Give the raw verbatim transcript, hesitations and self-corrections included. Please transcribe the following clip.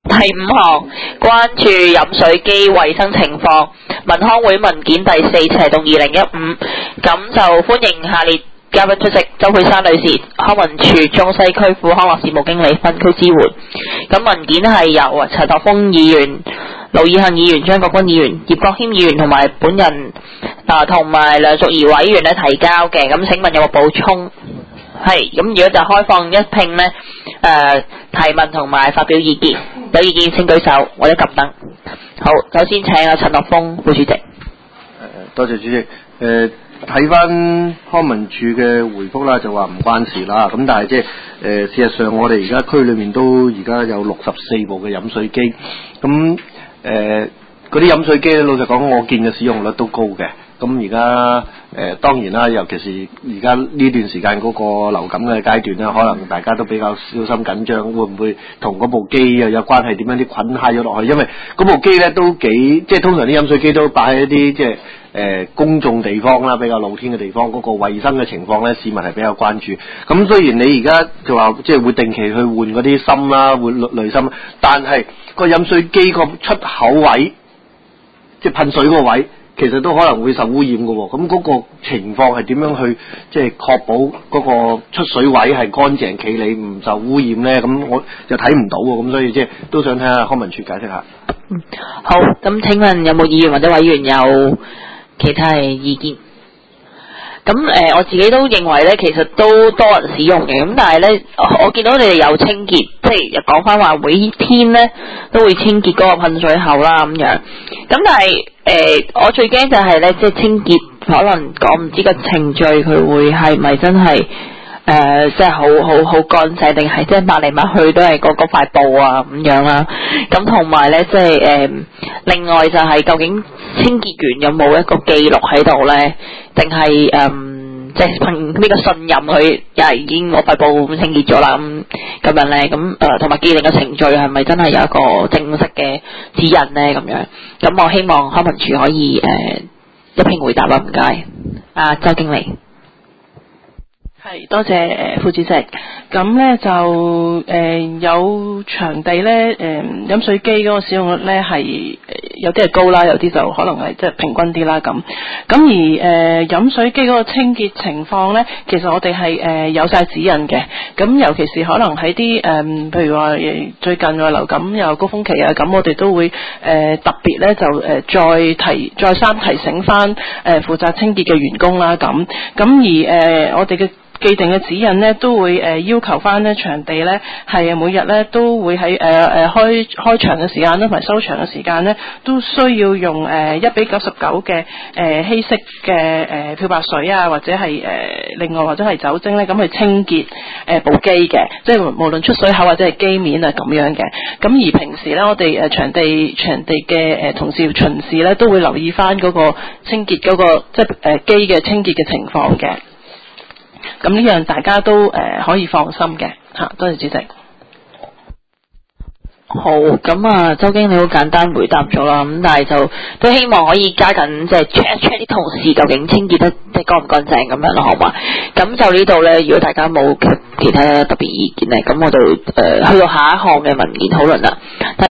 第五項，關注飲水機衛生情況，民康會文件第四斜動二零一五，咁就歡迎下列嘉賓出席：周佩珊女士，康文署中西區副康樂事務經理分區支援。咁文件係由陳學鋒議員、盧以恆議員、張國軍議員、葉國謙議員同埋本人啊同埋梁淑儀委員咧提交嘅。咁請問有冇補充？係，咁如果就開放一併咧，誒、呃、提問同埋發表意見，有意見請舉手或者撳燈。好，首先請阿陳學鋒副主席。誒， 多謝主席。誒，睇翻康文署嘅回覆啦，就話唔關事啦。咁但係即係誒，事實上我哋而家區裏面都而家有六十四部嘅飲水機，咁誒嗰啲飲水機咧，老實講，我見嘅使用率都高嘅。咁而家誒當然啦，尤其是而家呢段時間嗰個流感嘅階段咧，可能大家都比較小心緊張，會唔會同嗰部機又有關係？點樣啲菌揩咗落去？因為嗰部機咧都幾，即係通常啲飲水機都擺喺一啲即係誒公眾地方啦，比較露天嘅地方，嗰、嗰個衞生嘅情況咧，市民係比較關注。咁雖然你而家就話即係會定期去換嗰啲芯啦，換濾芯，但係個飲水機個出口位，即係噴水嗰個位，其實都可能會受污染嘅喎，咁嗰個情況係點樣去即係確保嗰個出水位係乾淨企理，唔受污染咧？咁我就睇唔到喎，咁所以即係都想睇下康文署解釋下。 嗯，好，咁請問有冇議員或者委員有其他嘅意見？咁誒、呃，我自己都認為咧，其實都多人使用嘅。咁但係咧，我見到你哋有清潔，即係講翻話每天咧都會清潔嗰個噴水口啦咁樣。咁但係誒、呃，我最驚就係咧，即係清潔可能講唔知個程序佢會係咪真係誒，即係好好好乾淨，定係即係抹嚟抹去都係嗰嗰塊布啊咁樣啦。咁同埋咧，即係誒，另外就係究竟清潔員有冇一個記錄喺度咧？定係誒，即係憑呢個信任佢又係已經我塊布咁清潔咗啦，咁咁樣咧，咁誒同埋既定嘅程序係咪真係有一個正式嘅指引咧？咁樣，咁我希望康文署可以誒、呃、一併回答啦，唔該。啊，周經理。 係，多謝誒副主席。咁咧就誒、呃、有場地咧，誒、呃、飲水機嗰個使用率咧係有啲係高啦，有啲就可能係即係平均啲啦咁。咁而誒、呃、飲水機嗰個清潔情況咧，其實我哋係誒有晒指引嘅。咁尤其是可能喺啲誒，譬如話最近話流感又高峰期啊，咁我哋都會誒、呃、特別咧就誒、呃、再提再三提醒翻誒、呃、負責清潔嘅員工啦咁。咁而誒、呃、我哋嘅既定嘅指引呢，都會誒、呃、要求翻呢場地呢，係每日呢都會喺誒誒開開場嘅時間啦，同埋收場嘅時間呢，都需要用誒一比九十九嘅誒稀釋嘅誒漂白水啊，或者係誒、呃、另外或者係酒精呢，咁去清潔誒部機嘅，即係無論出水口或者係機面啊咁樣嘅。咁而平時呢，我哋誒場地場地嘅誒同事巡視呢，都會留意翻嗰個清潔嗰、嗰個即係誒機嘅清潔嘅情況嘅。咁呢樣大家都誒、呃、可以放心嘅嚇，多謝主席。 好，咁啊，周經理好簡單回答咗啦，咁但係就都希望可以加緊即係 check 一 check 啲同事究竟清潔得即係乾唔乾淨咁樣咯，好嘛？咁就呢度咧，如果大家冇其他特別意見咧，咁我就誒、呃、去到下一項嘅文件討論啦。